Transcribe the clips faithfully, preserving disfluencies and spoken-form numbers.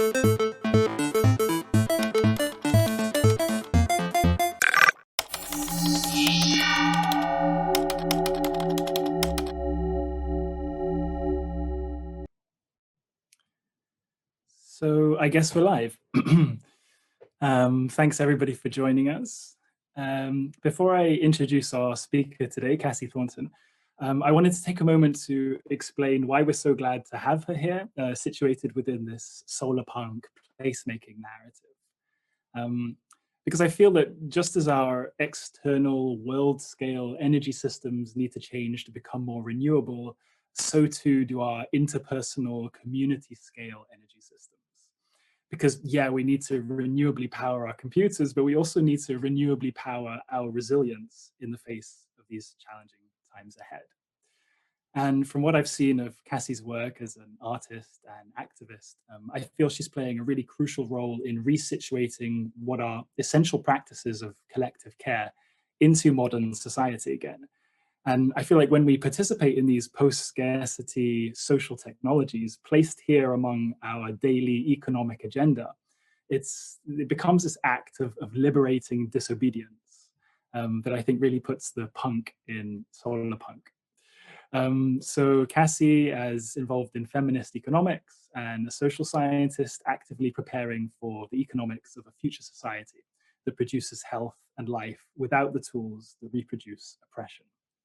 So I guess we're live. um, thanks everybody for joining us. Um, before I introduce our speaker today, Cassie Thornton, um, I wanted to take a moment to explain why we're so glad to have her here, uh, situated within this solar punk placemaking narrative. Um, because I feel that just as our external world scale energy systems need to change to become more renewable, so too do our interpersonal community scale energy systems. Because yeah, we need to renewably power our computers, but we also need to renewably power our resilience in the face of these challenging times ahead. And from what I've seen of Cassie's work as an artist and activist, um, I feel she's playing a really crucial role in resituating what are essential practices of collective care into modern society again. And I feel like when we participate in these post-scarcity social technologies placed here among our daily economic agenda, it's, it becomes this act of, of liberating disobedience um, that I think really puts the punk in solar punk. Um, so Cassie is involved in feminist economics and a social scientist actively preparing for the economics of a future society that produces health and life without the tools that reproduce oppression.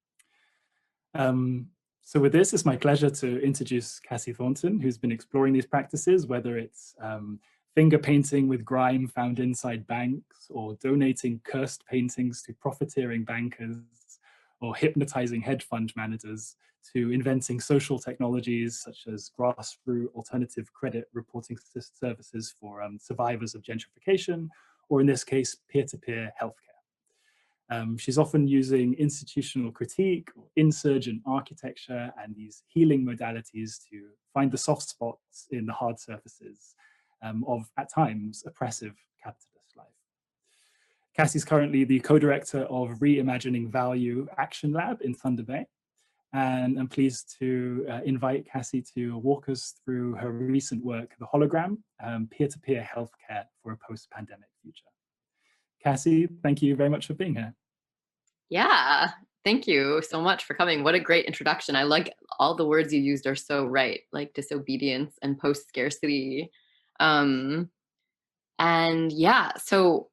Um, so with this, it's my pleasure to introduce Cassie Thornton, who's been exploring these practices, whether it's um, finger painting with grime found inside banks, or donating cursed paintings to profiteering bankers, or hypnotizing hedge fund managers, to inventing social technologies such as grassroots alternative credit reporting services for um, survivors of gentrification, or in this case, peer-to-peer healthcare. Um, she's often using institutional critique, or insurgent architecture, and these healing modalities to find the soft spots in the hard surfaces um, of, at times, oppressive capitalist life. Cassie's currently the co-director of Reimagining Value Action Lab in Thunder Bay, and I'm pleased to uh, invite Cassie to walk us through her recent work, The Hologram, um, peer-to-peer healthcare for a post-pandemic future. Cassie, thank you very much for being here. Yeah, thank you so much for coming. What a great introduction. I like all the words you used are so right, like disobedience and post-scarcity. Um, and yeah, so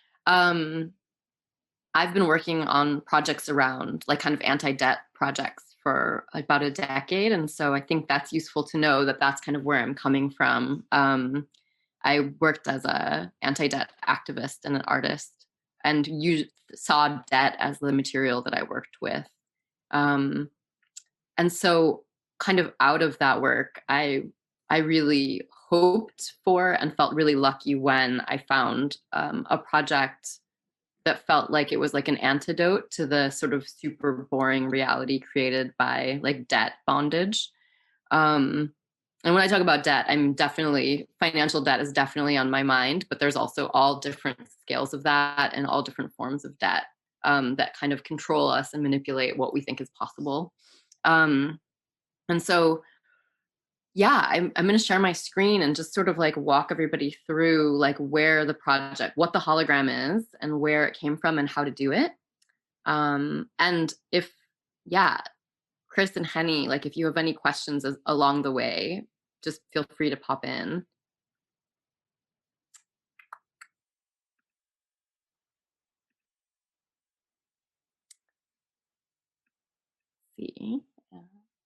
um, I've been working on projects around like kind of anti-debt projects for about a decade. And so I think that's useful to know that that's kind of where I'm coming from. Um, I worked as a anti-debt activist and an artist, and you saw debt as the material that I worked with. Um, and so kind of out of that work, I I really hoped for and felt really lucky when I found um, a project that felt like it was like an antidote to the sort of super boring reality created by like debt bondage. Um, and when I talk about debt, I'm definitely, financial debt is definitely on my mind, but there's also all different scales of that and all different forms of debt um, that kind of control us and manipulate what we think is possible. Um, and so, yeah, I'm, I'm going to share my screen and just sort of like walk everybody through like where the project, what the hologram is and where it came from and how to do it. Um, and if, yeah, Chris and Henny, like if you have any questions as, along the way, just feel free to pop in. Let's see. Uh,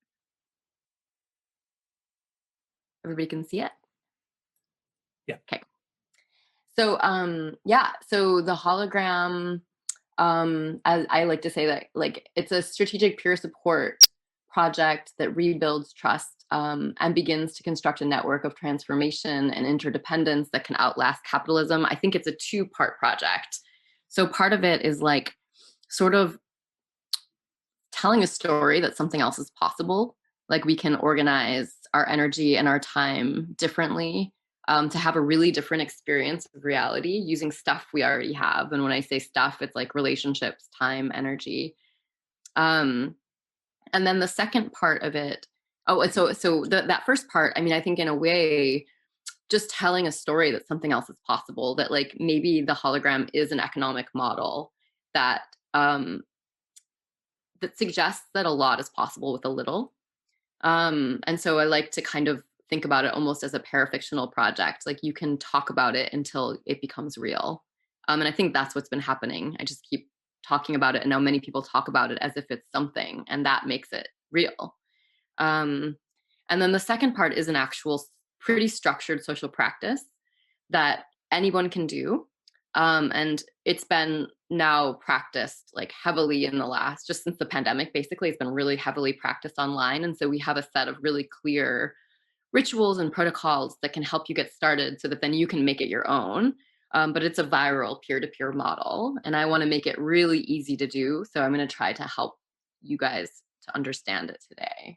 everybody can see it? Yeah. Okay. So um, yeah, so the hologram, um, as I like to say that like it's a strategic peer support project that rebuilds trust um, and begins to construct a network of transformation and interdependence that can outlast capitalism. I think it's a two-part project. So part of it is like sort of telling a story that something else is possible. Like we can organize our energy and our time differently um, to have a really different experience of reality using stuff we already have. And when I say stuff, it's like relationships, time, energy. Um, and then the second part of it, oh, and so so the, that first part, I mean, I think in a way, just telling a story that something else is possible, that like maybe the hologram is an economic model that um, that suggests that a lot is possible with a little. Um, and so I like to kind of think about it almost as a parafictional project. Like you can talk about it until it becomes real. Um, and I think that's what's been happening. I just keep talking about it, and now many people talk about it as if it's something, and that makes it real. Um, and then the second part is an actual s- pretty structured social practice that anyone can do. Um, and it's been now practiced like heavily in the last, just since the pandemic, basically, it's been really heavily practiced online. And so we have a set of really clear rituals and protocols that can help you get started so that then you can make it your own. Um, but it's a viral peer to peer model. And I want to make it really easy to do. So I'm going to try to help you guys to understand it today.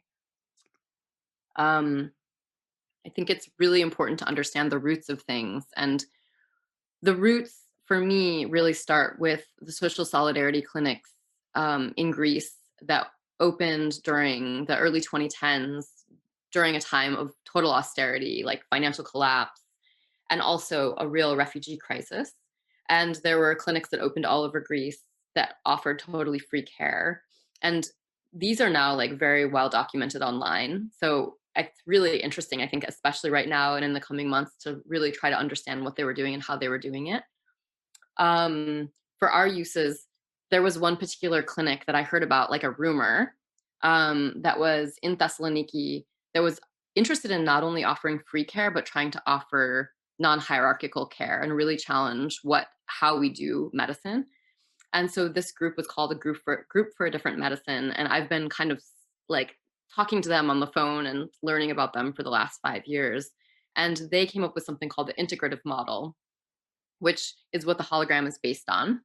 Um, I think it's really important to understand the roots of things. And the roots for me really start with the social solidarity clinics um, in Greece that opened during the early twenty tens during a time of total austerity, like financial collapse, and also a real refugee crisis. And there were clinics that opened all over Greece that offered totally free care. And these are now like very well documented online. So it's really interesting, I think, especially right now and in the coming months, to really try to understand what they were doing and how they were doing it. Um, for our uses, there was one particular clinic that I heard about, like a rumor, um, that was in Thessaloniki, that was interested in not only offering free care, but trying to offer non-hierarchical care and really challenge what how we do medicine. And so this group was called a group for group for a different medicine. And I've been kind of like talking to them on the phone and learning about them for the last five years. And they came up with something called the integrative model, which is what the hologram is based on.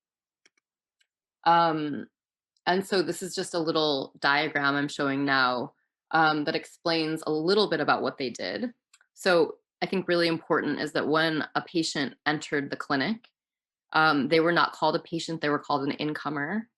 Um, and so this is just a little diagram I'm showing now um, that explains a little bit about what they did. So I think really important is that when a patient entered the clinic, um, they were not called a patient, they were called an incomer.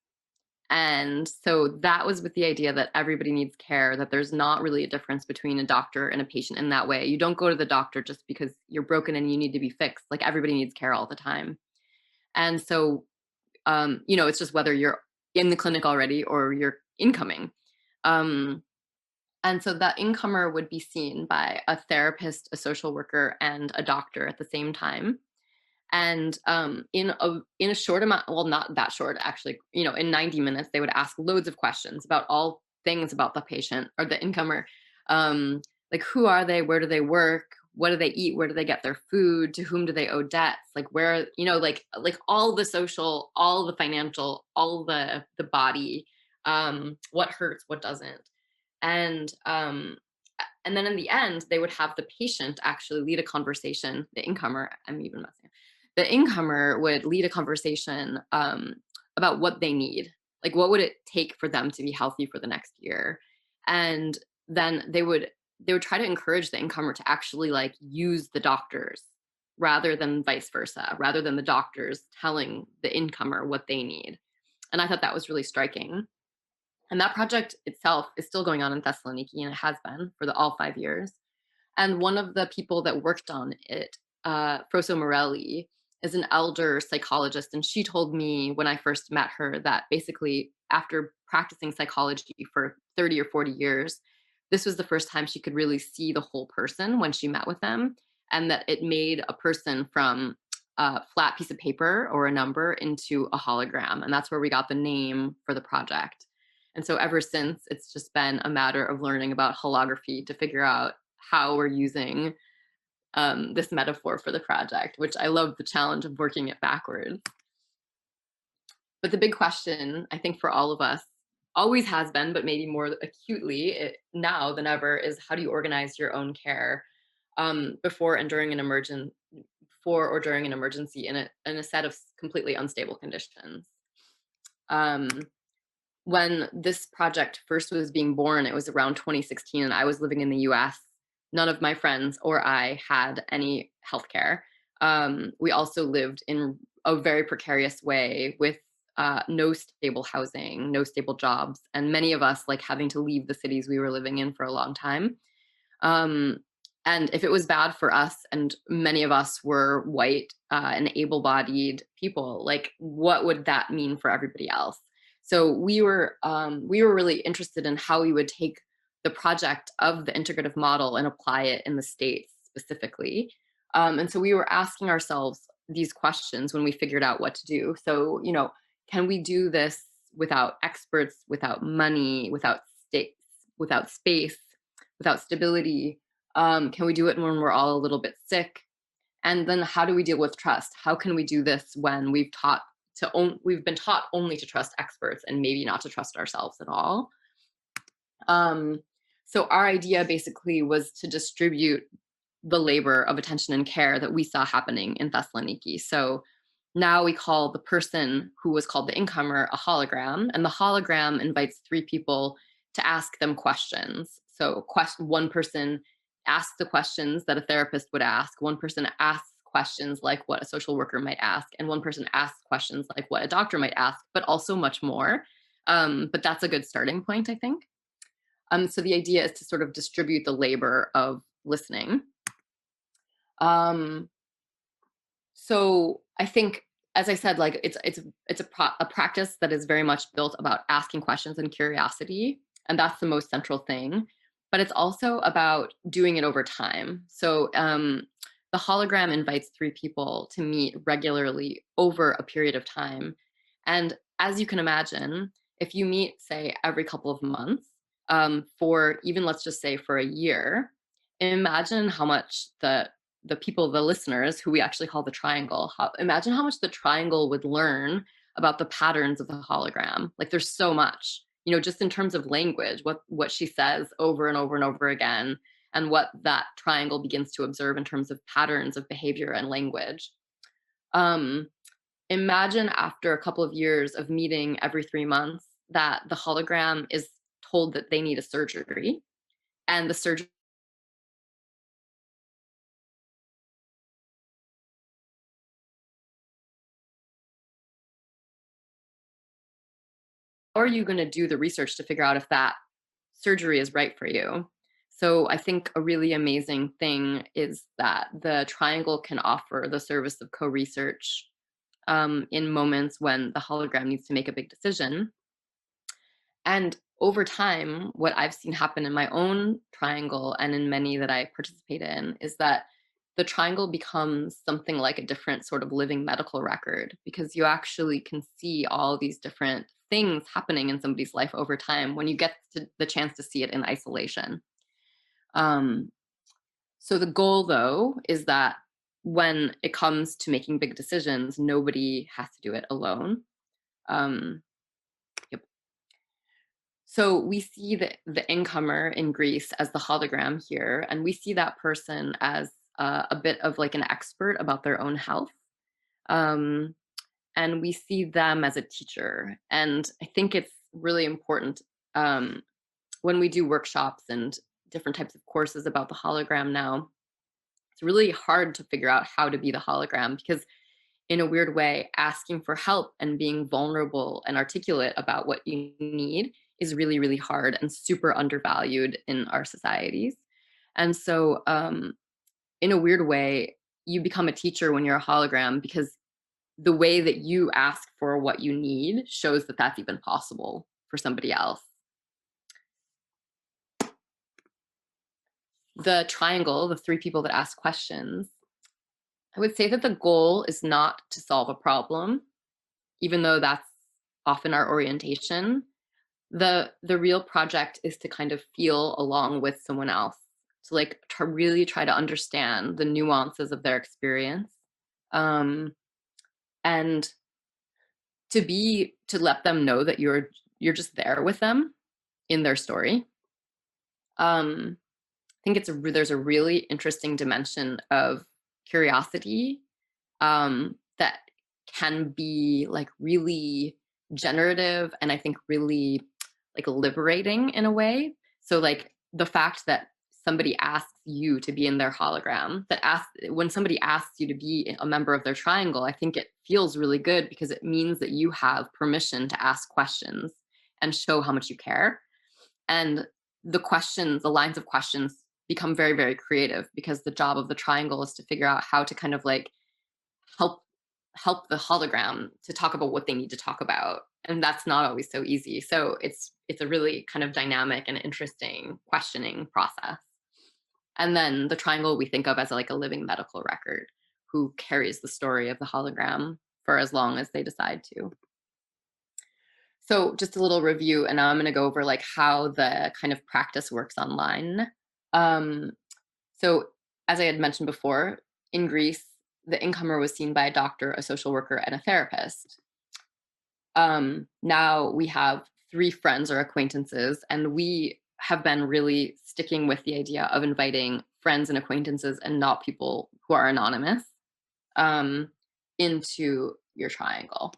And so that was with the idea that everybody needs care, that there's not really a difference between a doctor and a patient in that way. You don't go to the doctor just because you're broken and you need to be fixed. Like everybody needs care all the time. And so, um, you know, it's just whether you're in the clinic already or you're incoming. Um, and so that incomer would be seen by a therapist, a social worker, and a doctor at the same time. And um, in a in a short amount, well, not that short actually, you know, in ninety minutes, they would ask loads of questions about all things about the patient or the incomer, um, like who are they, where do they work, what do they eat, where do they get their food, to whom do they owe debts, like where, you know, like like all the social, all the financial, all the the body, um, what hurts, what doesn't, and um, and then in the end, they would have the patient actually lead a conversation. The incomer, I'm even messing the incomer would lead a conversation um, about what they need. Like, what would it take for them to be healthy for the next year? And then they would they would try to encourage the incomer to actually like use the doctors rather than vice versa, rather than the doctors telling the incomer what they need. And I thought that was really striking. And that project itself is still going on in Thessaloniki, and it has been for the all five years. And one of the people that worked on it, uh, Froso Morelli, is an elder psychologist. And she told me when I first met her that basically after practicing psychology for thirty or forty years, this was the first time she could really see the whole person when she met with them. And that it made a person from a flat piece of paper or a number into a hologram. And that's where we got the name for the project. And so ever since, it's just been a matter of learning about holography to figure out how we're using um, this metaphor for the project, which I love the challenge of working it backwards. But the big question, I think, for all of us, always has been, but maybe more acutely it, now than ever, is how do you organize your own care um, before and during an emergent, before or during an emergency in a in a set of completely unstable conditions. Um, when this project first was being born, it was around twenty sixteen, and I was living in the U S. None of my friends or I had any healthcare. Um, we also lived in a very precarious way with uh, no stable housing, no stable jobs, and many of us like having to leave the cities we were living in for a long time. Um, And if it was bad for us, and many of us were white uh, and able-bodied people, like what would that mean for everybody else? So we were um, we were really interested in how we would take the project of the integrative model and apply it in the States specifically. Um, and so we were asking ourselves these questions when we figured out what to do. So, you know, can we do this without experts, without money, without states, without space, without stability? Um, can we do it when we're all a little bit sick? And then how do we deal with trust? How can we do this when we've taught to own, we've been taught only to trust experts and maybe not to trust ourselves at all? Um, so our idea basically was to distribute the labor of attention and care that we saw happening in Thessaloniki. So now we call the person who was called the incomer a hologram, and the hologram invites three people to ask them questions. So question, one person asks the questions that a therapist would ask, one person asks questions like what a social worker might ask, and one person asks questions like what a doctor might ask, but also much more. Um, but that's a good starting point, I think. Um, so the idea is to sort of distribute the labor of listening. Um, so I think, as I said, like it's it's it's a pro- a practice that is very much built about asking questions and curiosity, and that's the most central thing. But it's also about doing it over time. So um, the hologram invites three people to meet regularly over a period of time, and as you can imagine, if you meet, say, every couple of months, um, for even let's just say for a year, imagine how much the the people, the listeners, who we actually call the triangle, how, imagine how much the triangle would learn about the patterns of the hologram. Like there's so much, you know, just in terms of language, what what she says over and over and over again, and what that triangle begins to observe in terms of patterns of behavior and language. Um, Imagine after a couple of years of meeting every three months that the hologram is told that they need a surgery, and the surgery, how are you going to do the research to figure out if that surgery is right for you? So I think a really amazing thing is that the triangle can offer the service of co-research um, in moments when the hologram needs to make a big decision. And over time, what I've seen happen in my own triangle and in many that I participate in is that the triangle becomes something like a different sort of living medical record, because you actually can see all these different things happening in somebody's life over time when you get to the chance to see it in isolation. Um, so the goal, though, is that when it comes to making big decisions, nobody has to do it alone. Um, yep. So we see the, the incomer in Greece as the hologram here, and we see that person as uh, a bit of like an expert about their own health. Um, and we see them as a teacher. And I think it's really important um, when we do workshops and different types of courses about the hologram now. It's really hard to figure out how to be the hologram, because in a weird way, asking for help and being vulnerable and articulate about what you need is really, really hard and super undervalued in our societies. And so, um, in a weird way, you become a teacher when you're a hologram, because the way that you ask for what you need shows that that's even possible for somebody else. The triangle, the three people that ask questions, I would say that the goal is not to solve a problem, even though that's often our orientation. The the real project is to kind of feel along with someone else, to like to really try to understand the nuances of their experience, um, and to be to let them know that you're you're just there with them in their story. Um, I think it's a there's a really interesting dimension of curiosity um, that can be like really generative, and I think really like liberating in a way. So like the fact that somebody asks you to be in their hologram, that asks when somebody asks you to be a member of their triangle, I think it feels really good, because it means that you have permission to ask questions and show how much you care. And the questions, the lines of questions become very, very creative, because the job of the triangle is to figure out how to kind of like help help the hologram to talk about what they need to talk about. And that's not always so easy. So it's it's a really kind of dynamic and interesting questioning process. And then the triangle we think of as like a living medical record who carries the story of the hologram for as long as they decide to. So just a little review, and now I'm going to go over like how the kind of practice works online. Um, so as I had mentioned before, in Greece, the incomer was seen by a doctor, a social worker, and a therapist. Um, now we have three friends or acquaintances, and we have been really sticking with the idea of inviting friends and acquaintances and not people who are anonymous um, into your triangle.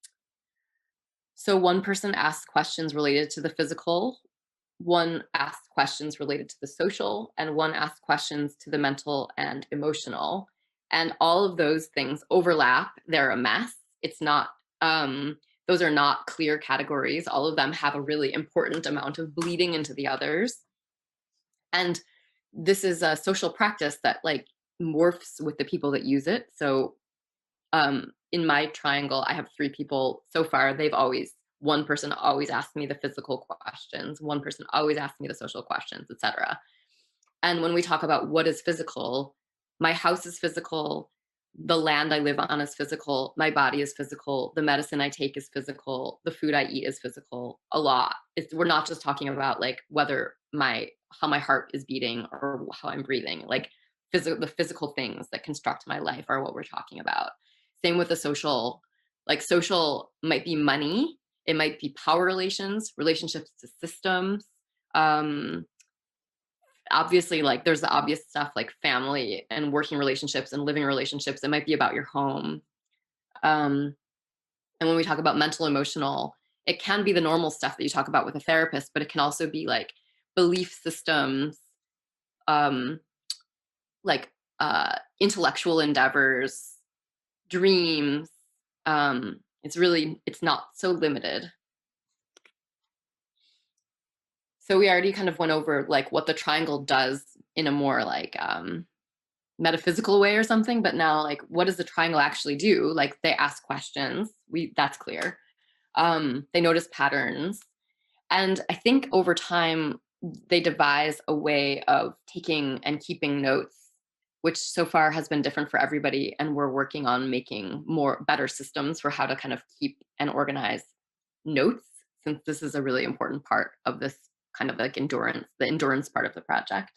So one person asks questions related to the physical, one asks questions related to the social, and one asks questions to the mental and emotional. And all of those things overlap. They're a mess. It's not, um, those are not clear categories. All of them have a really important amount of bleeding into the others. And this is a social practice that like morphs with the people that use it. So um, in my triangle, I have three people so far. They've always, one person always asked me the physical questions, one person always asked me the social questions, et cetera. And when we talk about what is physical, my house is physical, the land I live on is physical, my body is physical, the medicine I take is physical, the food I eat is physical, a lot. It's, we're not just talking about like whether my, how my heart is beating or how I'm breathing, like physical, the physical things that construct my life are what we're talking about. Same with the social, like social might be money, it might be power relations, relationships to systems, um, obviously like there's the obvious stuff like family and working relationships and living relationships. It might be about your home. Um, and when we talk about mental, emotional, it can be the normal stuff that you talk about with a therapist, but it can also be like belief systems, um, like uh, intellectual endeavors, dreams. Um, it's really, it's not so limited. So we already kind of went over like what the triangle does in a more like um, metaphysical way or something, but now like what does the triangle actually do? Like they ask questions, we that's clear. Um, they notice patterns. And I think over time they devise a way of taking and keeping notes, which so far has been different for everybody. And we're working on making more better systems for how to kind of keep and organize notes, since this is a really important part of this kind of like endurance, the endurance part of the project.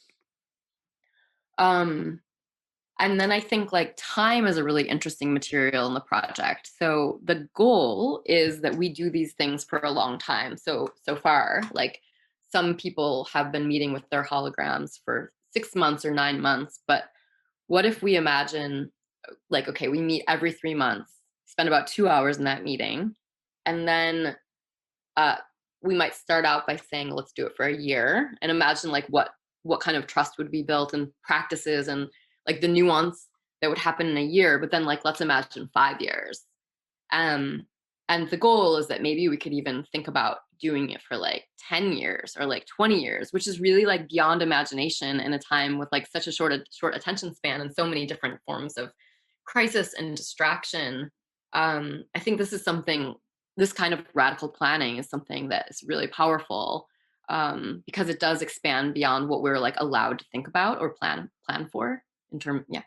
Um, and then I think like time is a really interesting material in the project. So the goal is that we do these things for a long time. So, so far, like some people have been meeting with their holograms for six months or nine months. But what if we imagine like, okay, we meet every three months, spend about two hours in that meeting. And then uh, we might start out by saying, let's do it for a year, and imagine like what, what kind of trust would be built and practices and like the nuance that would happen in a year. But then like, let's imagine five years. Um, and the goal is that maybe we could even think about doing it for like ten years or like twenty years, which is really like beyond imagination in a time with like such a short, short attention span and so many different forms of crisis and distraction. Um, I think this is something, this kind of radical planning is something that is really powerful um, because it does expand beyond what we're like allowed to think about or plan plan for in term, yeah.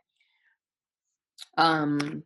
Um,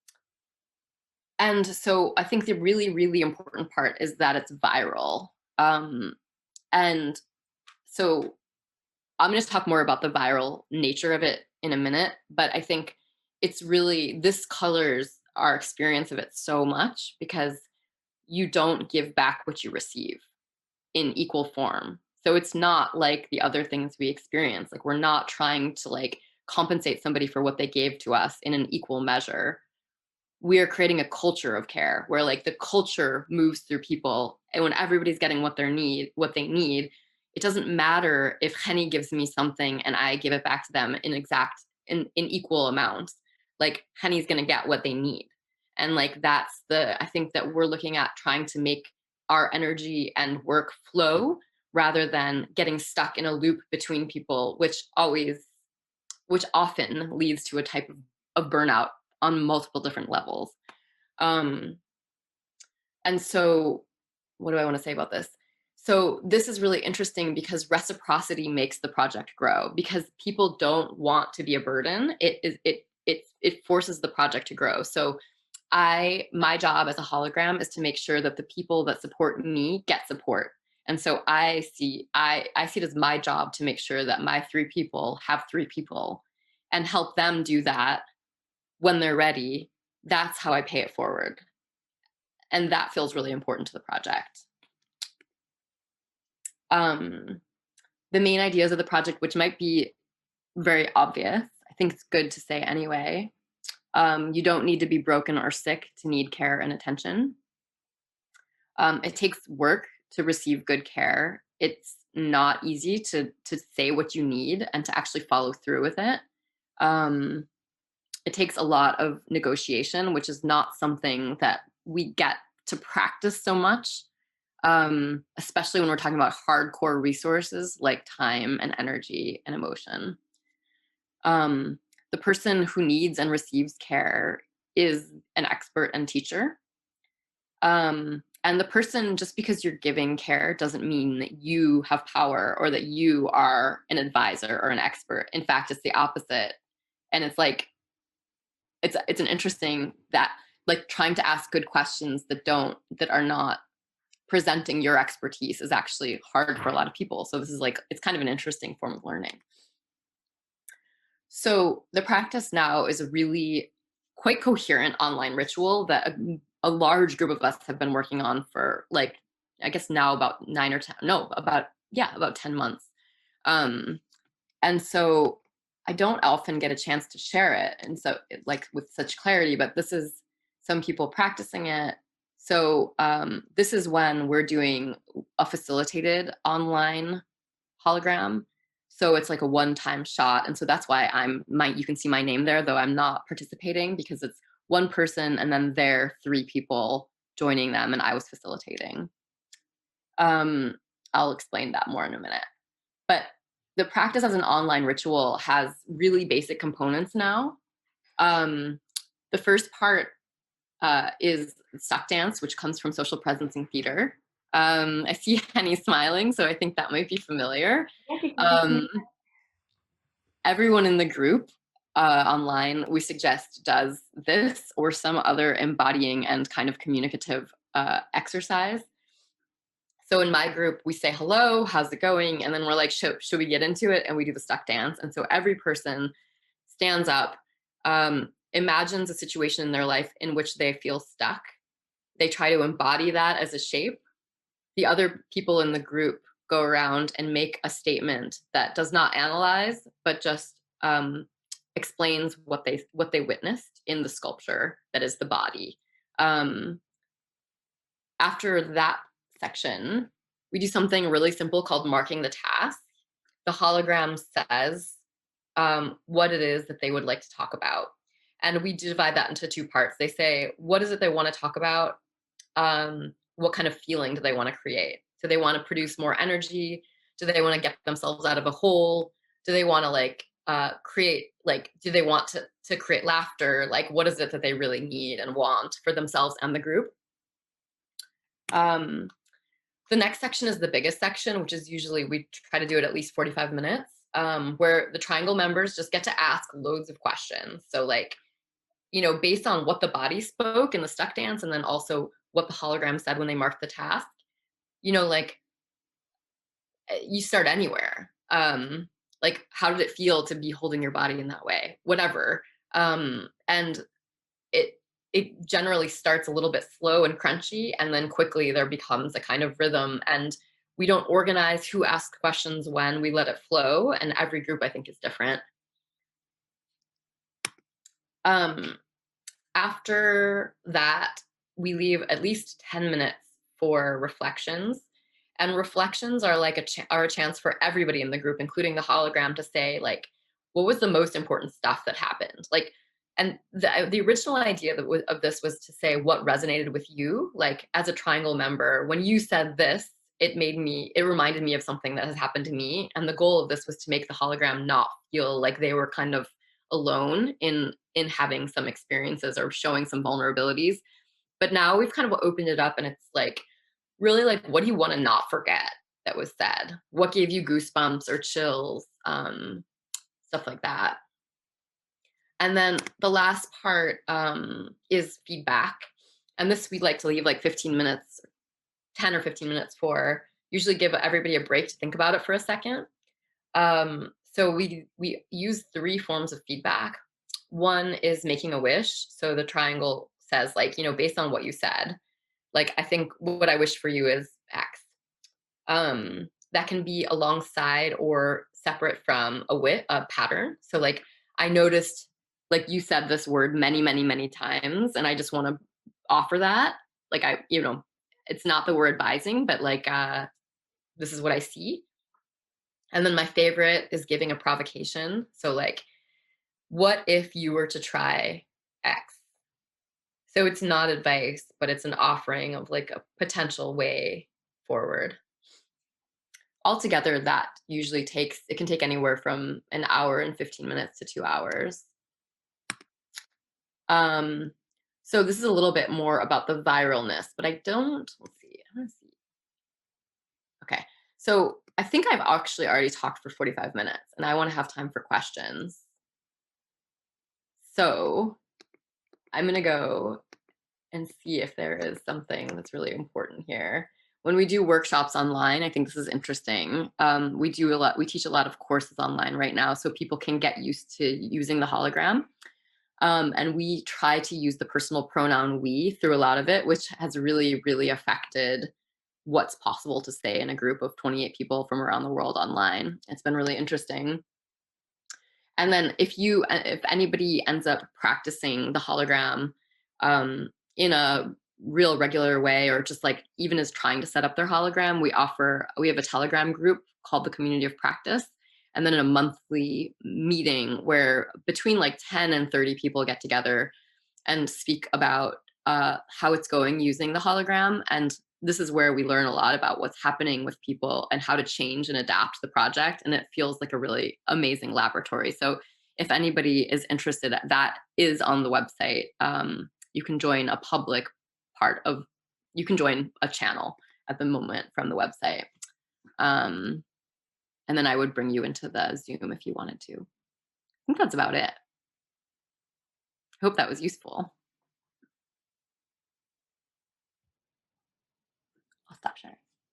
and so I think the really, really important part is that it's viral. Um, and so I'm going to talk more about the viral nature of it in a minute, but I think it's really, this colors our experience of it so much because you don't give back what you receive in equal form. So it's not like the other things we experience. Like we're not trying to like compensate somebody for what they gave to us in an equal measure. We are creating a culture of care where like the culture moves through people, and when everybody's getting what they need, what they need, it doesn't matter if Henny gives me something and I give it back to them in exact in, in equal amounts. Like Henny's gonna get what they need. And like that's the, I think that we're looking at trying to make our energy and work flow rather than getting stuck in a loop between people, which always, which often leads to a type of, of burnout on multiple different levels. Um, and so, what do I want to say about this? So this is really interesting because reciprocity makes the project grow, because people don't want to be a burden. It is it it it forces the project to grow. So I my job as a hologram is to make sure that the people that support me get support. And so I see I I see it as my job to make sure that my three people have three people and help them do that when they're ready. That's how I pay it forward. And that feels really important to the project. Um, the main ideas of the project, which might be very obvious, I think it's good to say anyway. Um, you don't need to be broken or sick to need care and attention. Um, it takes work to receive good care. It's not easy to to say what you need and to actually follow through with it. Um, it takes a lot of negotiation, which is not something that we get to practice so much, um, especially when we're talking about hardcore resources like time and energy and emotion. Um, the person who needs and receives care is an expert and teacher. Um, and the person, just because you're giving care doesn't mean that you have power or that you are an advisor or an expert. In fact, it's the opposite. And it's like, it's it's an interesting that like trying to ask good questions that don't that are not presenting your expertise is actually hard for a lot of people. So this is like, it's kind of an interesting form of learning. So the practice now is a really quite coherent online ritual that a, a large group of us have been working on for like, I guess now about nine or ten, no, about, yeah, about ten months. Um, and so I don't often get a chance to share it. And so it, like with such clarity, but this is some people practicing it. So um, this is when we're doing a facilitated online hologram. So it's like a one-time shot. And so that's why I'm my you can see my name there, though I'm not participating, because it's one person and then there three people joining them and I was facilitating. Um, I'll explain that more in a minute. But the practice as an online ritual has really basic components now. Um, the first part uh, is stuck dance, which comes from social presencing theater. Um, I see Henny smiling, so I think that might be familiar. Um, everyone in the group uh, online, we suggest, does this or some other embodying and kind of communicative uh, exercise. So in my group, we say, hello, how's it going? And then we're like, should, should we get into it? And we do the stuck dance. And so every person stands up, um, imagines a situation in their life in which they feel stuck. They try to embody that as a shape. The other people in the group go around and make a statement that does not analyze, but just um, explains what they what they witnessed in the sculpture that is the body. Um, after that section, we do something really simple called marking the task. The hologram says um, what it is that they would like to talk about. And we divide that into two parts. They say, what is it they want to talk about? Um, what kind of feeling do they want to create? Do they want to produce more energy? Do they want to get themselves out of a hole? Do they want to like uh, create, like, do they want to, to create laughter? Like, what is it that they really need and want for themselves and the group? Um, the next section is the biggest section, which is usually, we try to do it at least forty-five minutes, um, where the triangle members just get to ask loads of questions. So like, you know, based on what the body spoke in the stuck dance, and then also what the hologram said when they marked the task, you know, like you start anywhere. Um, like, how did it feel to be holding your body in that way? Whatever. Um, and it it generally starts a little bit slow and crunchy, and then quickly there becomes a kind of rhythm. And we don't organize who asks questions when, we let it flow. And every group, I think, is different. Um, after that, we leave at least ten minutes for reflections. And reflections are like a ch- are a chance for everybody in the group, including the hologram, to say like, what was the most important stuff that happened? Like, and the, the original idea that w- of this was to say what resonated with you, like as a triangle member, when you said this it made me, it reminded me of something that has happened to me. And the goal of this was to make the hologram not feel like they were kind of alone in in having some experiences or showing some vulnerabilities. But now we've kind of opened it up, and it's like, really, like, what do you want to not forget that was said? What gave you goosebumps or chills? Um, stuff like that. And then the last part um, is feedback. And this we like to leave like fifteen minutes, ten or fifteen minutes for, usually give everybody a break to think about it for a second. Um, so we we use three forms of feedback. One is making a wish. So the triangle says, like, you know, based on what you said, like, I think what I wish for you is X. Um, that can be alongside or separate from a wit a pattern. So like, I noticed, like, you said this word many, many, many times, and I just want to offer that. Like, I, you know, it's not that we're advising, but like, uh, this is what I see. And then my favorite is giving a provocation. So like, what if you were to try X? So it's not advice, but it's an offering of like a potential way forward. Altogether, that usually takes, it can take anywhere from an hour and fifteen minutes to two hours. Um, so this is a little bit more about the viralness, but I don't, let's see, I want to see. Okay, so I think I've actually already talked for forty-five minutes, and I want to have time for questions. So I'm going to go and see if there is something that's really important here. When we do workshops online, I think this is interesting. Um, we do a lot, we teach a lot of courses online right now, so people can get used to using the hologram. Um, and we try to use the personal pronoun we through a lot of it, which has really, really affected what's possible to say in a group of twenty-eight people from around the world online. It's been really interesting. And then if you, if anybody ends up practicing the hologram um, in a real regular way, or just like even is trying to set up their hologram, we offer, we have a Telegram group called the Community of Practice. And then in a monthly meeting where between like ten and thirty people get together and speak about uh, how it's going using the hologram. And this is where we learn a lot about what's happening with people and how to change and adapt the project. And it feels like a really amazing laboratory. So if anybody is interested, that is on the website. Um, you can join a public part of, you can join a channel at the moment from the website. Um, and then I would bring you into the Zoom if you wanted to. I think that's about it. Hope that was useful. I'll stop sharing.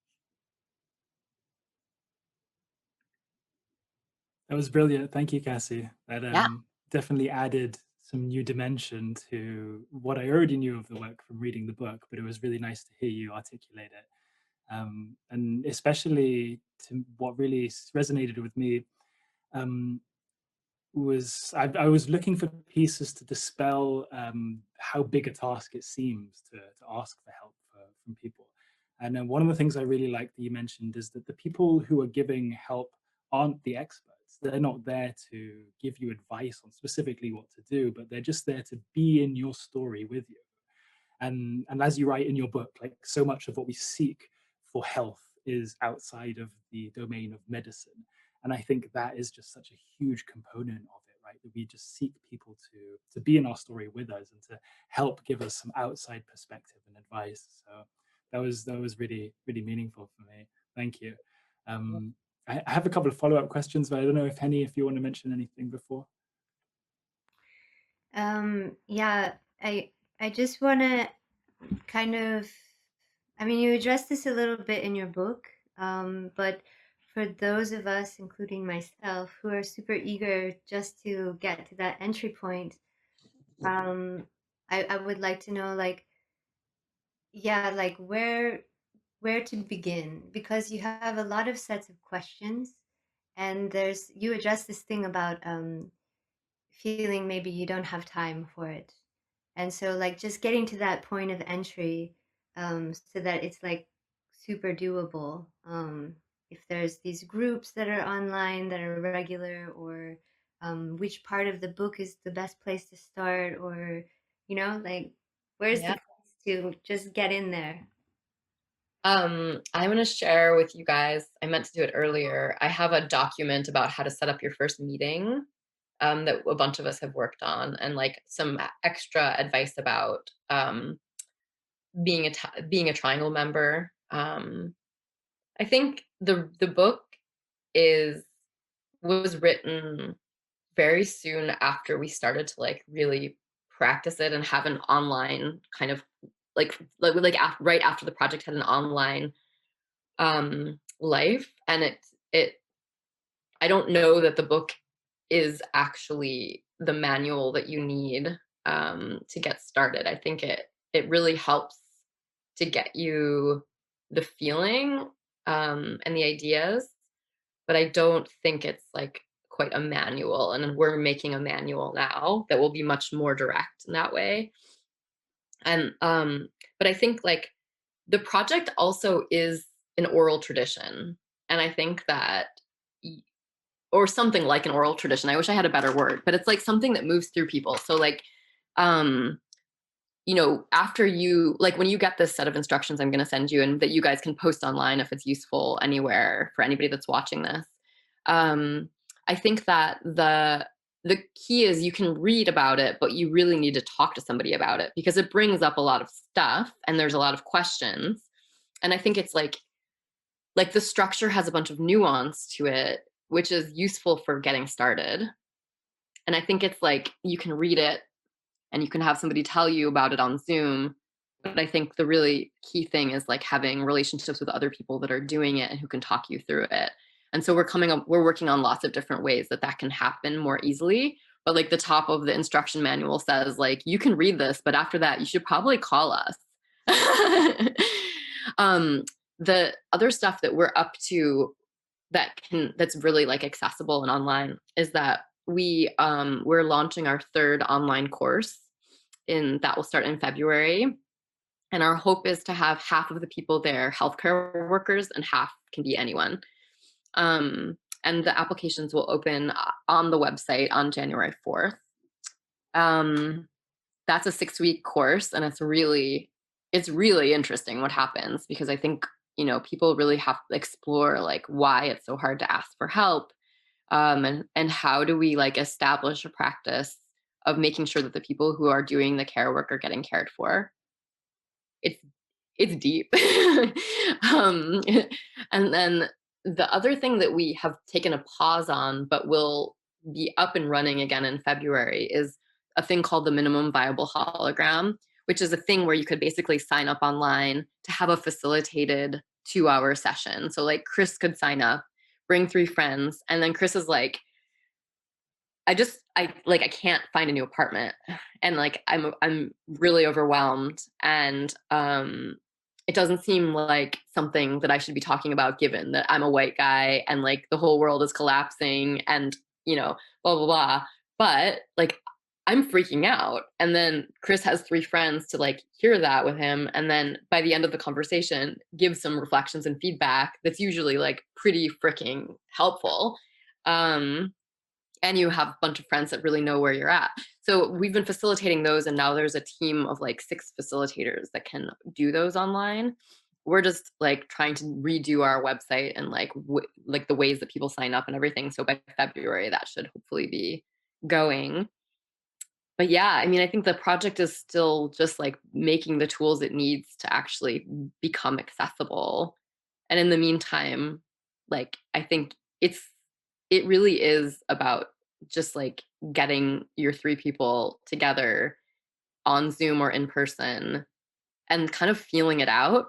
That was brilliant. Thank you, Cassie. That um, Yeah. definitely added some new dimension to what I already knew of the work from reading the book, but it was really nice to hear you articulate it. Um, and especially to what really resonated with me um, was I, I was looking for pieces to dispel um, how big a task it seems to, to ask for help for, from people. And then one of the things I really like that you mentioned is that the people who are giving help aren't the experts. They're not there to give you advice on specifically what to do, but they're just there to be in your story with you. And, and as you write in your book, like so much of what we seek for health is outside of the domain of medicine. And I think that is just such a huge component of it, right? That we just seek people to, to be in our story with us and to help give us some outside perspective and advice. So that was, that was really, really meaningful for me. Thank you. Um, I, I have a couple of follow-up questions, but I don't know if Henny, if you want to mention anything before. Um, yeah, I I just want to kind of, I mean, you addressed this a little bit in your book, um, but for those of us, including myself, who are super eager just to get to that entry point, um, I, I would like to know, like, yeah, like where where to begin, because you have a lot of sets of questions, and there's you address this thing about um, feeling maybe you don't have time for it. And so like just getting to that point of entry, um, so that it's like super doable. Um, if there's these groups that are online that are regular, or um, which part of the book is the best place to start, or, you know, like where's the Yeah. place to just get in there? Um, I want to share with you guys, I meant to do it earlier. I have a document about how to set up your first meeting um, that a bunch of us have worked on, and like some a- extra advice about um, being a ti- being a triangle member. Um, I think the the book is was written very soon after we started to like really practice it and have an online kind of like like, like af- right after the project had an online um life, and it it I don't know that the book is actually the manual that you need um to get started. I think it it really helps to get you the feeling um and the ideas, but I don't think it's like quite a manual, and we're making a manual now that will be much more direct in that way. And um but I think like the project also is an oral tradition, and I think that y- or something like an oral tradition. I wish I had a better word, but it's like something that moves through people. So like um you know, after you like when you get this set of instructions I'm going to send you, and that you guys can post online if it's useful anywhere for anybody that's watching this, um I think that the the key is you can read about it, but you really need to talk to somebody about it, because it brings up a lot of stuff and there's a lot of questions. And I think it's like like the structure has a bunch of nuance to it, which is useful for getting started. And I think it's like you can read it and you can have somebody tell you about it on Zoom. But I think the really key thing is like having relationships with other people that are doing it and who can talk you through it. And so we're coming up, we're working on lots of different ways that that can happen more easily. But like the top of the instruction manual says, like, you can read this, but after that, you should probably call us. um, the other stuff that we're up to that can that's really like accessible and online is that we um we're launching our third online course in that will start in February, and our hope is to have half of the people there healthcare workers and half can be anyone. um and the applications will open uh, on the website on January fourth. um that's a six week course, and it's really it's really interesting what happens, because I think, you know, people really have to explore like why it's so hard to ask for help, um and and how do we like establish a practice of making sure that the people who are doing the care work are getting cared for. It's it's deep. um and then the other thing that we have taken a pause on but will be up and running again in February is a thing called the minimum viable hologram, which is a thing where you could basically sign up online to have a facilitated two hour session. So like Chris could sign up, bring three friends, and then Chris is like, I just I like I can't find a new apartment, and like I'm I'm really overwhelmed, and um it doesn't seem like something that I should be talking about, given that I'm a white guy and like the whole world is collapsing, and you know, blah blah blah. But like I'm freaking out, and then Chris has three friends to like hear that with him, and then by the end of the conversation give some reflections and feedback that's usually like pretty freaking helpful. um and you have a bunch of friends that really know where you're at. So we've been facilitating those, and now there's a team of like six facilitators that can do those online. We're just like trying to redo our website and like w- like the ways that people sign up and everything. So by February, that should hopefully be going. But yeah, I mean, I think the project is still just like making the tools it needs to actually become accessible. And in the meantime, like I think it's it really is about just like getting your three people together on Zoom or in person and kind of feeling it out.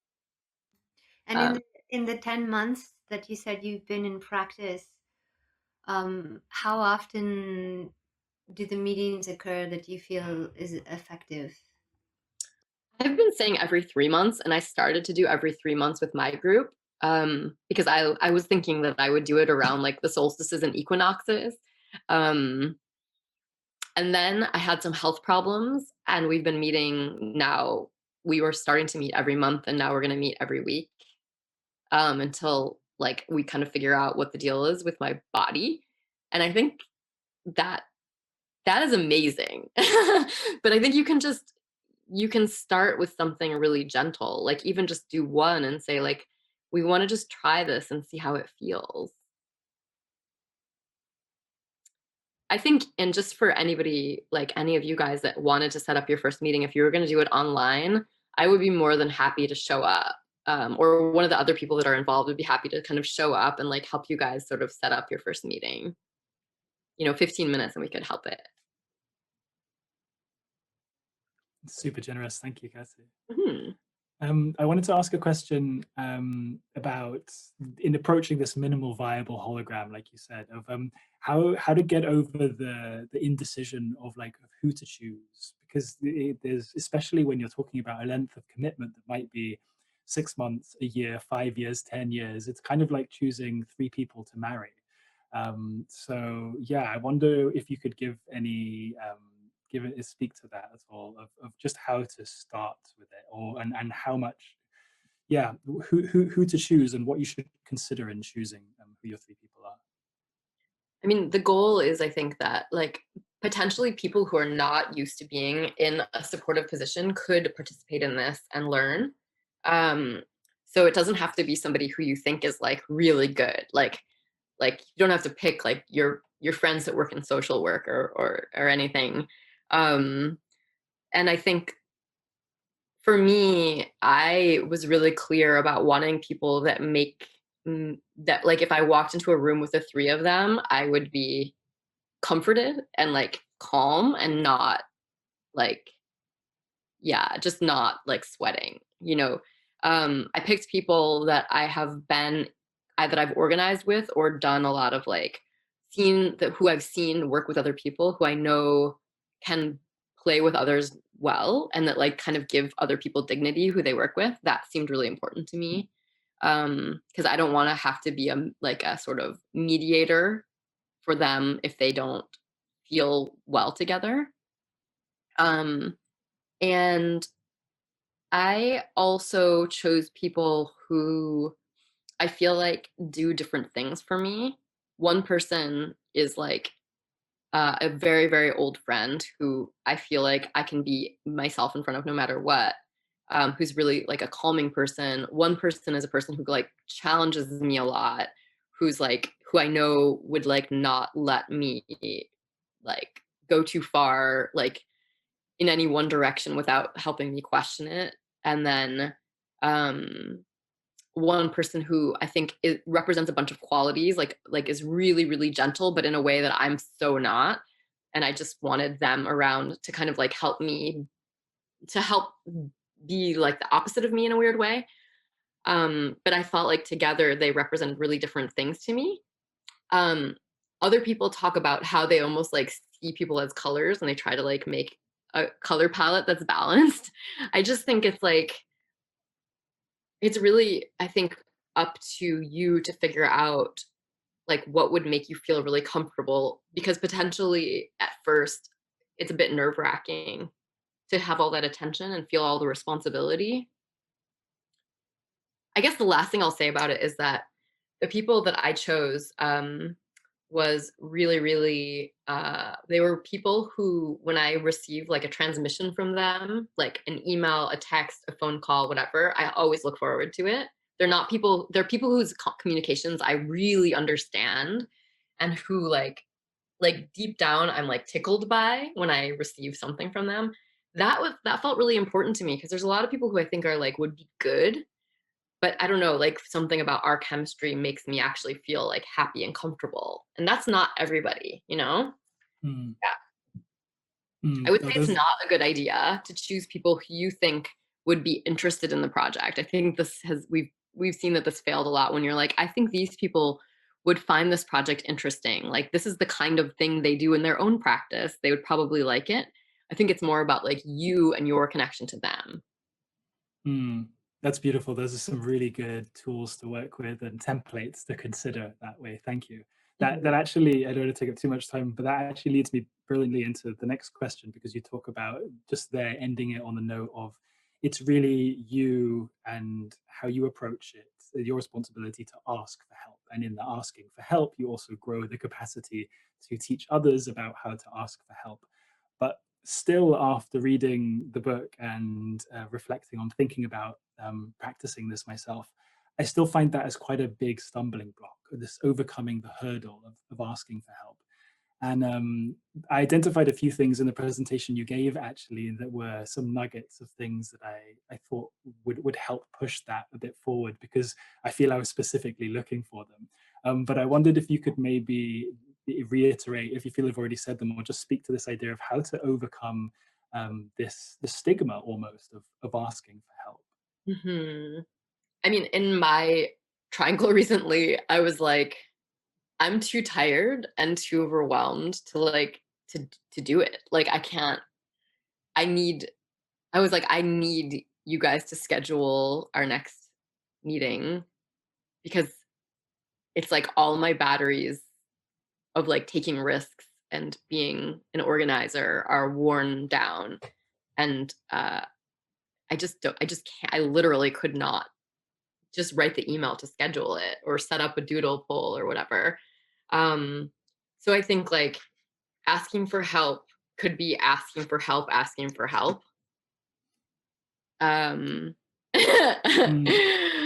And in Um, the, in the ten months that you said you've been in practice, um, how often do the meetings occur that you feel is effective? I've been saying every three months, and I started to do every three months with my group, um, because I I was thinking that I would do it around like the solstices and equinoxes. Um, and then I had some health problems, and we've been meeting now. We were starting to meet every month, and now we're going to meet every week, um, until like we kind of figure out what the deal is with my body. And I think that that is amazing. But I think you can just you can start with something really gentle, like even just do one and say like, we want to just try this and see how it feels. I think, and just for anybody, like any of you guys that wanted to set up your first meeting, if you were going to do it online, I would be more than happy to show up. Um, or one of the other people that are involved would be happy to kind of show up and like help you guys sort of set up your first meeting. You know, fifteen minutes and we could help it. Super generous. Thank you, Cassie. Mhm. Um, I wanted to ask a question um, about in approaching this minimal viable hologram, like you said, of um, how how to get over the the indecision of like of who to choose, because it, there's, especially when you're talking about a length of commitment that might be six months, a year, five years, ten years. It's kind of like choosing three people to marry. Um, so yeah, I wonder if you could give any um, give it speak to that at all of, of just how to start with it, or and, and how much, yeah, who, who who to choose and what you should consider in choosing um, who your three people are. I mean, the goal is, I think, that like potentially people who are not used to being in a supportive position could participate in this and learn. Um, so it doesn't have to be somebody who you think is like really good. Like, like you don't have to pick like your your friends that work in social work or or or anything. Um, and I think for me, I was really clear about wanting people that make mm, that like if I walked into a room with the three of them, I would be comforted and like calm and not like, yeah, just not like sweating, you know. um I picked people that I have been I, that I've organized with or done a lot of like seen that who I've seen work with other people who I know can play with others well and that like kind of give other people dignity who they work with. That seemed really important to me. Um because I don't want to have to be a like a sort of mediator for them if they don't feel well together. Um, and I also chose people who I feel like do different things for me. One person is like uh, a very, very old friend who I feel like I can be myself in front of no matter what, um, who's really like a calming person. One person is a person who like challenges me a lot, who's like, who I know would like not let me like go too far, like in any one direction without helping me question it. And then um one person who I think it represents a bunch of qualities, like like is really, really gentle, but in a way that I'm so not. And I just wanted them around to kind of like help me to help be like the opposite of me in a weird way. Um, but I felt like together they represented really different things to me. Um, Other people talk about how they almost like see people as colors and they try to like make a color palette that's balanced. I just think it's like it's really, I think, up to you to figure out like what would make you feel really comfortable because potentially at first it's a bit nerve-wracking to have all that attention and feel all the responsibility. I guess the last thing I'll say about it is that the people that I chose um, was really, really, uh, they were people who, when I received like a transmission from them, like an email, a text, a phone call, whatever, I always look forward to it. They're not people, they're people whose co- communications I really understand and who like, like deep down, I'm like tickled by when I receive something from them. That was, that felt really important to me because there's a lot of people who I think are like, would be good, but I don't know, like something about our chemistry makes me actually feel like happy and comfortable. And that's not everybody, you know? Mm, Yeah. I mm, would no, say it's those, not a good idea to choose people who you think would be interested in the project. I think this has we've we've seen that this failed a lot when you're like, I think these people would find this project interesting. Like this is the kind of thing they do in their own practice. They would probably like it. I think it's more about like you and your connection to them. mm, that's beautiful. Those are some really good tools to work with and templates to consider that way. Thank you. That Mhm. that actually, I don't want to take up too much time, but that actually leads me brilliantly into the next question, because you talk about just there ending it on the note of it's really you and how you approach it, your responsibility to ask for help. And in the asking for help, you also grow the capacity to teach others about how to ask for help. But still, after reading the book and uh, reflecting on thinking about um, practicing this myself, I still find that as quite a big stumbling block, this overcoming the hurdle of, of asking for help. And um, I identified a few things in the presentation you gave actually that were some nuggets of things that I, I thought would, would help push that a bit forward, because I feel I was specifically looking for them. Um, but I wondered if you could maybe reiterate, if you feel I've already said them, or just speak to this idea of how to overcome um, this, the stigma almost of, of asking for help. hmm I mean, in my triangle recently, I was like, I'm too tired and too overwhelmed to like to to do it. Like I can't. I need. I was like, I need you guys to schedule our next meeting because it's like all my batteries of like taking risks and being an organizer are worn down, and uh, I just don't. I just can't. I literally could not just write the email to schedule it or set up a doodle poll or whatever. Um, so I think like asking for help could be asking for help, asking for help. Um, Mm,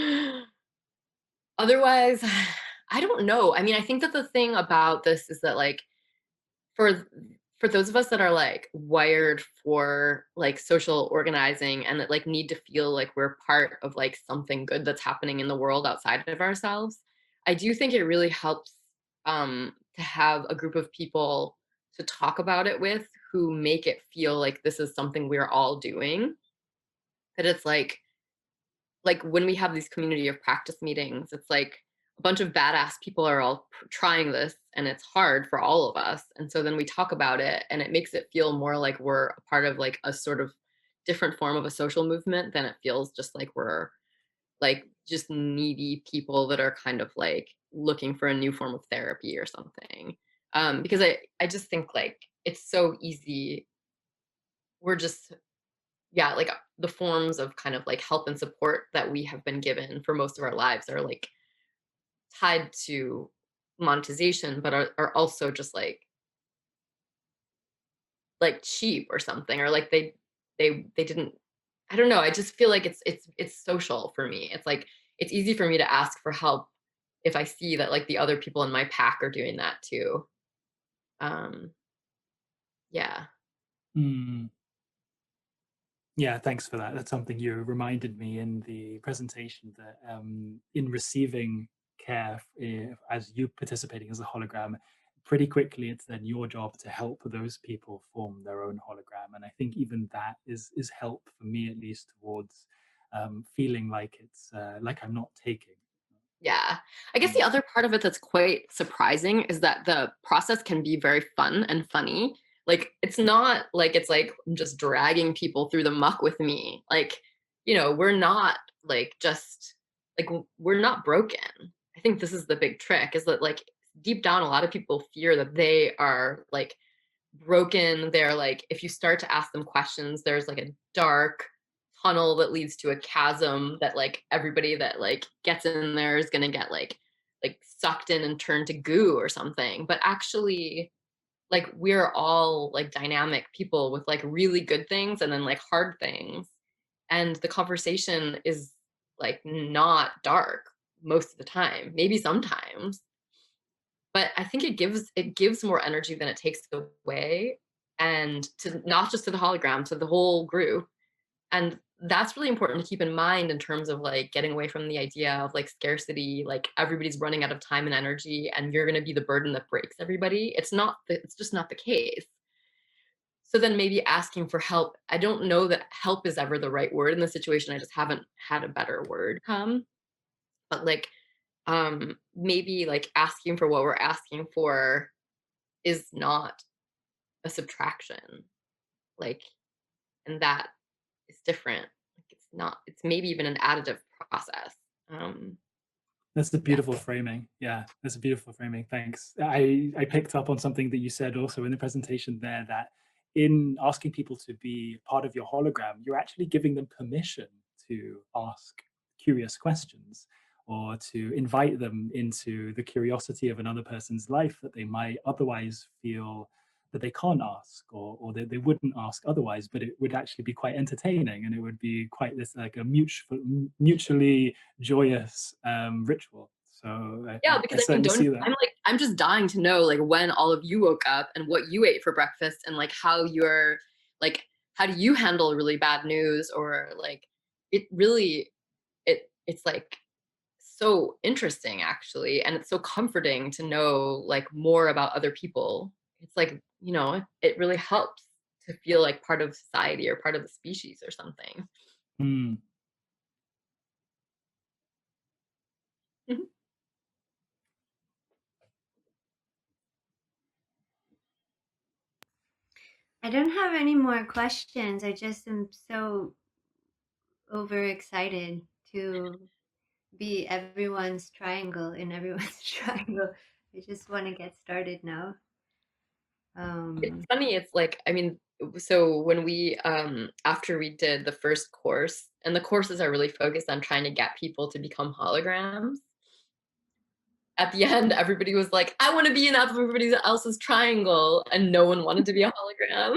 otherwise, I don't know. I mean, I think that the thing about this is that like for for those of us that are like wired for like social organizing and that like need to feel like we're part of like something good that's happening in the world outside of ourselves, I do think it really helps um to have a group of people to talk about it with who make it feel like this is something we're all doing, that it's like like when we have these community of practice meetings, it's like a bunch of badass people are all pr- trying this and it's hard for all of us. And so then we talk about it and it makes it feel more like we're a part of like a sort of different form of a social movement than it feels just like we're like just needy people that are kind of like looking for a new form of therapy or something. Um, because I, I just think like it's so easy. We're just yeah, like uh, the forms of kind of like help and support that we have been given for most of our lives are like tied to monetization, but are, are also just like like cheap or something, or like they they they didn't. I don't know. I just feel like it's it's it's social for me. It's like it's easy for me to ask for help if I see that like the other people in my pack are doing that too. Um, yeah. mm. Yeah, thanks for that. That's something you reminded me in the presentation, that um, in receiving care, eh, as you participating as a hologram, pretty quickly it's then your job to help those people form their own hologram. And I think even that is is help for me, at least, towards um, feeling like it's uh, like I'm not taking. Yeah. I guess the Mm, other part of it that's quite surprising is that the process can be very fun and funny. Like, it's not like it's like I'm just dragging people through the muck with me. Like, you know, we're not like just like w- we're not broken. I think this is the big trick is that like deep down, a lot of people fear that they are like broken. They're like, if you start to ask them questions, there's like a dark tunnel that leads to a chasm that like everybody that like gets in there is gonna get like like sucked in and turned to goo or something. But actually, like we're all like dynamic people with like really good things and then like hard things. And the conversation is like not dark most of the time, maybe sometimes, but I think it gives it gives more energy than it takes away, and to not just to the hologram, to the whole group. And that's really important to keep in mind in terms of like getting away from the idea of like scarcity, like everybody's running out of time and energy and you're going to be the burden that breaks everybody. It's not the, it's just not the case. So then maybe asking for help. I don't know that help is ever the right word in the situation. I just haven't had a better word come. But like um maybe like asking for what we're asking for is not a subtraction, like, and that is different. Like it's not, it's maybe even an additive process. um That's a yeah. beautiful framing. Yeah, that's a beautiful framing. Thanks. I, I picked up on something that you said also in the presentation there, that in asking people to be part of your hologram, you're actually giving them permission to ask curious questions, or to invite them into the curiosity of another person's life that they might otherwise feel that they can't ask, or, or that they wouldn't ask otherwise, but it would actually be quite entertaining, and it would be quite this like a mutual, mutually joyous um, ritual. So I, Yeah, I, I because I mean, certainly don't see that. I'm like I'm just dying to know like when all of you woke up and what you ate for breakfast and like how you're like how do you handle really bad news, or like it really it it's like so interesting actually, and it's so comforting to know like more about other people. It's like, you know, it really helps to feel like part of society or part of the species or something. Mm. Mhm. I don't have any more questions. I just am so overexcited to be everyone's triangle in everyone's triangle. I just want to get started now. It's Um, funny, it's like, I mean, so when we um after we did the first course, and the courses are really focused on trying to get people to become holograms. At the end, everybody was like, I want to be in everybody else's triangle, and no one wanted to be a hologram.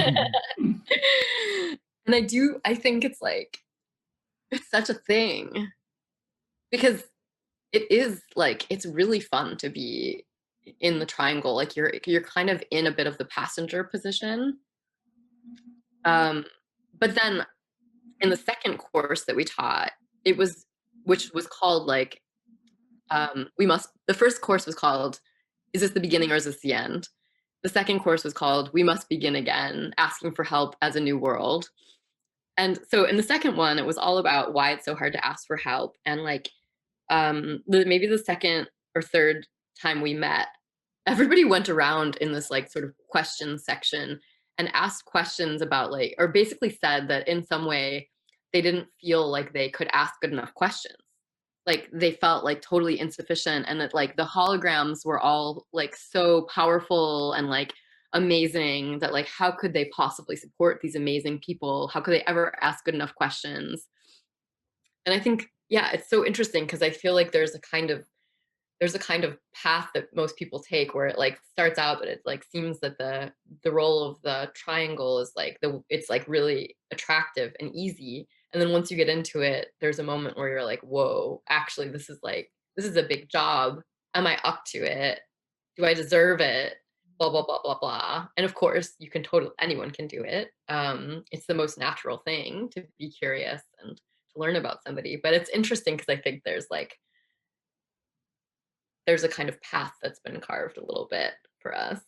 And I do, I think it's like, it's such a thing because it is like, it's really fun to be in the triangle. Like you're, you're kind of in a bit of the passenger position. Um, but then in the second course that we taught, it was, which was called like, um, we must, the first course was called, is this the beginning or is this the end? The second course was called We Must Begin Again, Asking for Help as a New World. And so in the second one, it was all about why it's so hard to ask for help. And like um, the, maybe the second or third time we met, everybody went around in this like sort of question section and asked questions about like, or basically said that in some way they didn't feel like they could ask good enough questions. Like they felt like totally insufficient, and that like the holograms were all like so powerful and like amazing that like how could they possibly support these amazing people? How could they ever ask good enough questions? And I think, yeah, it's so interesting because I feel like there's a kind of there's a kind of path that most people take where it like starts out, but it like seems that the the role of the triangle is like the it's like really attractive and easy. And then once you get into it, there's a moment where you're like, whoa, actually this is like this is a big job. Am I up to it? Do I deserve it? Blah blah blah blah blah. And of course, you can totally anyone can do it. Um, it's the most natural thing to be curious and to learn about somebody. But it's interesting because I think there's like there's a kind of path that's been carved a little bit for us.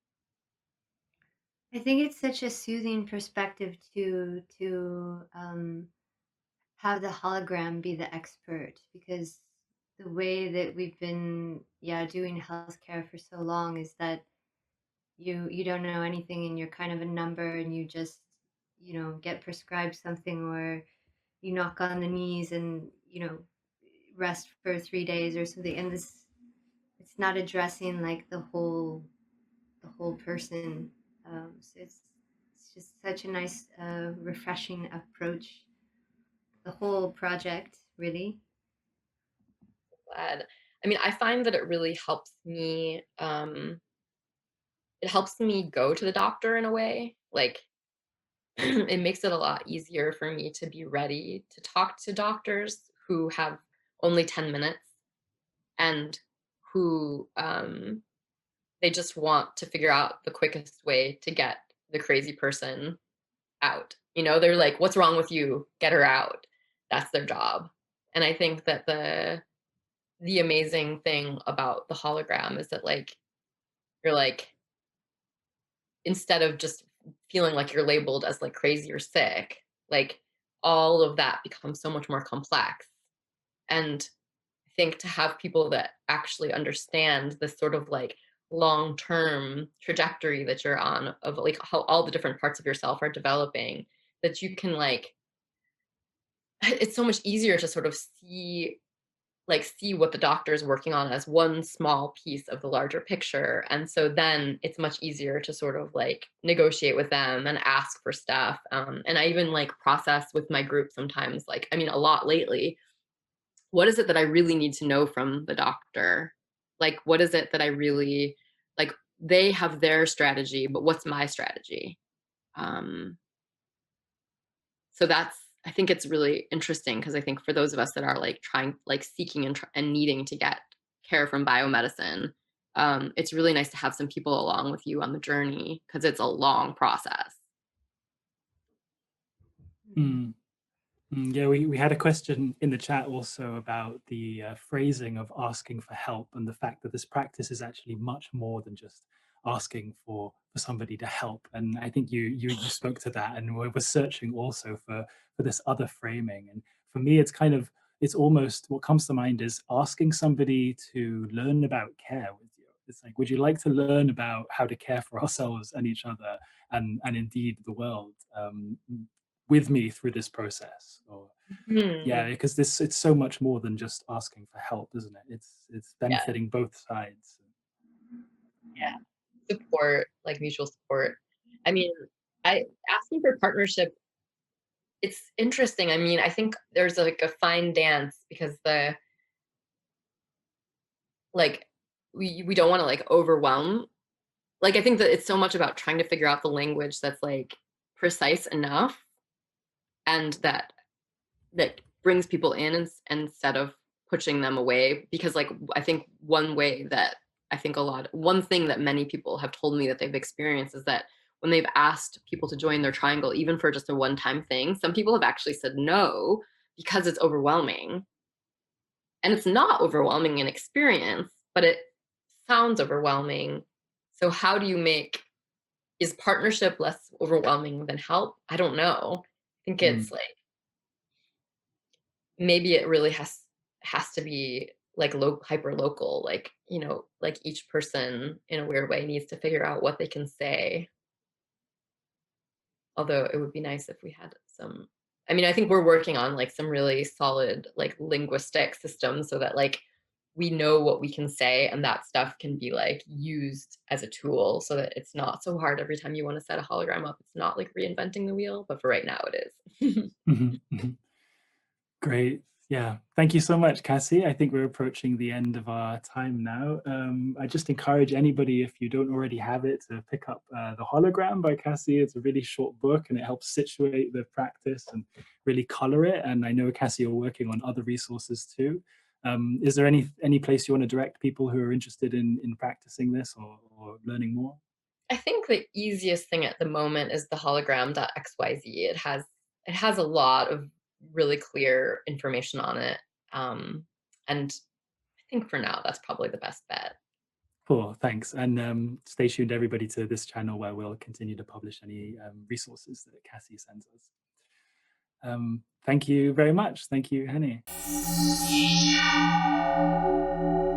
I think it's such a soothing perspective to to um, have the hologram be the expert, because the way that we've been yeah doing healthcare for so long is that you you don't know anything and you're kind of a number, and you just you know get prescribed something, or you knock on the knees and you know rest for three days or something, and this it's not addressing like the whole the whole person. Um, so it's it's just such a nice, uh, refreshing approach. The whole project, really. Glad. I mean, I find that it really helps me. Um, it helps me go to the doctor in a way. Like it makes it a lot easier for me to be ready to talk to doctors who have only ten minutes and who um, they just want to figure out the quickest way to get the crazy person out. You know, they're like, what's wrong with you? Get her out. That's their job. And I think that the the amazing thing about the hologram is that like you're like instead of just feeling like you're labeled as like crazy or sick, like all of that becomes so much more complex. And I think to have people that actually understand this sort of like long-term trajectory that you're on of like how all the different parts of yourself are developing, that you can like it's so much easier to sort of see like see what the doctor is working on as one small piece of the larger picture. And so then it's much easier to sort of like negotiate with them and ask for stuff. Um, and I even like process with my group sometimes, like, I mean, a lot lately, what is it that I really need to know from the doctor? Like, what is it that I really like? they have their strategy, but what's my strategy? Um, so that's, I think it's really interesting, because I think for those of us that are like trying, like seeking and, tr- and needing to get care from biomedicine, um, it's really nice to have some people along with you on the journey, because it's a long process. Mm. Mm, Yeah, we, we had a question in the chat also about the uh, phrasing of asking for help, and the fact that this practice is actually much more than just asking for for somebody to help. And I think you you you spoke to that, and we're, we're searching also for for this other framing. And for me, it's kind of it's almost what comes to mind is asking somebody to learn about care with you. It's like, would you like to learn about how to care for ourselves and each other, and and indeed the world, um, with me through this process? Or yeah, Hmm. because this it's so much more than just asking for help, isn't it? It's it's Yeah, benefiting both sides. yeah. Support, like mutual support. I mean, I asking for partnership, it's interesting. I mean, I think there's like a fine dance, because the like we we don't want to like overwhelm. Like, I think that it's so much about trying to figure out the language that's like precise enough, and that that brings people in, ins- instead of pushing them away. Because like I think one way that I think a lot one thing that many people have told me that they've experienced is that when they've asked people to join their triangle, even for just a one time thing, some people have actually said no, because it's overwhelming. And it's not overwhelming in experience, but it sounds overwhelming. So how do you make is partnership less overwhelming than help? I don't know. I think Mm, it's like maybe it really has has to be like low hyper local, like, you know, like each person in a weird way needs to figure out what they can say. Although it would be nice if we had some, I mean, I think we're working on like some really solid like linguistic systems, so that like we know what we can say, and that stuff can be like used as a tool, so that it's not so hard every time you want to set a hologram up. It's not like reinventing the wheel, but for right now it is. mhm, mhm. Great. Yeah. Thank you so much, Cassie. I think we're approaching the end of our time now. Um, I just encourage anybody, if you don't already have it, to pick up uh, The Hologram by Cassie. It's a really short book, and it helps situate the practice and really color it. And I know, Cassie, you're working on other resources too. Um, is there any any place you want to direct people who are interested in in practicing this, or, or learning more? I think the easiest thing at the moment is the hologram.xyz. It has it has a lot of really clear information on it. Um, and I think for now that's probably the best bet. Cool, thanks. And um, stay tuned, everybody, to this channel, where we'll continue to publish any um, resources that Cassie sends us. Um, thank you very much. Thank you, Henny.